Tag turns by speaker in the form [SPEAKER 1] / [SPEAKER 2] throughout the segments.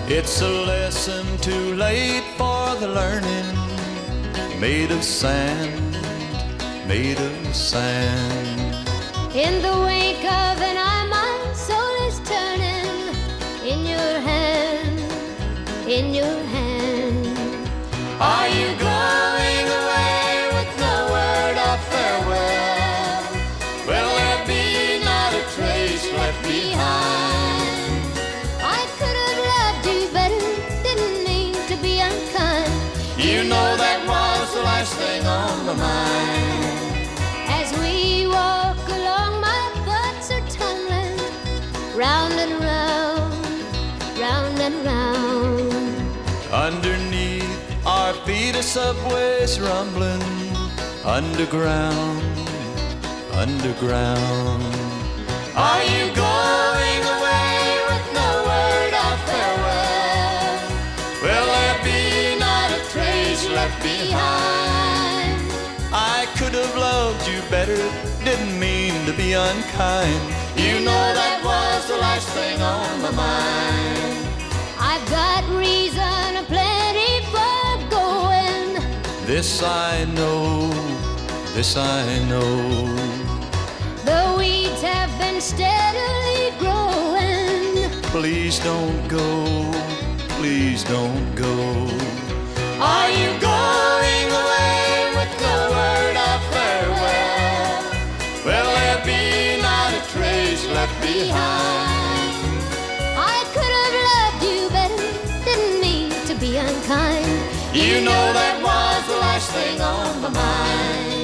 [SPEAKER 1] It's a lesson too late for the learning, made of sand, made of sand.
[SPEAKER 2] In the wake of an eye, my soul is turning. In your hand, in your hand.
[SPEAKER 1] Are you going away with no word of farewell? Will there be not a trace left behind?
[SPEAKER 2] I could have loved you better, didn't mean to be unkind.
[SPEAKER 1] You know that was the last thing on my mind.
[SPEAKER 2] As we walk along, my thoughts are tumbling round and round, round and round.
[SPEAKER 1] Underneath our feet a subway's rumbling, underground, underground. Are you going away with no word of farewell? Will there be not a trace left behind? I could have loved you better, didn't mean to be unkind. You know that was the last thing on my mind.
[SPEAKER 2] I've got reason aplenty for going.
[SPEAKER 1] This I know, this I know.
[SPEAKER 2] The weeds have been steadily growing.
[SPEAKER 1] Please don't go, please don't go. Are you going away with no word of farewell? Will there be not a trace left behind?
[SPEAKER 2] I could have loved you better, didn't mean to be unkind.
[SPEAKER 1] You know that was the last thing on my mind.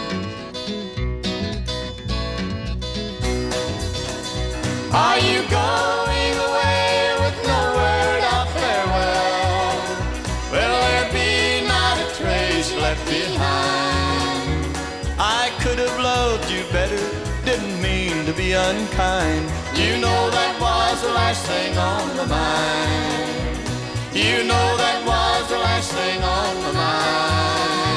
[SPEAKER 1] Are you going away with no word of farewell? Will there be not a trace left behind? I could have loved you better, didn't mean to be unkind. You know that was the last thing on my mind. You know that was the last thing on my mind.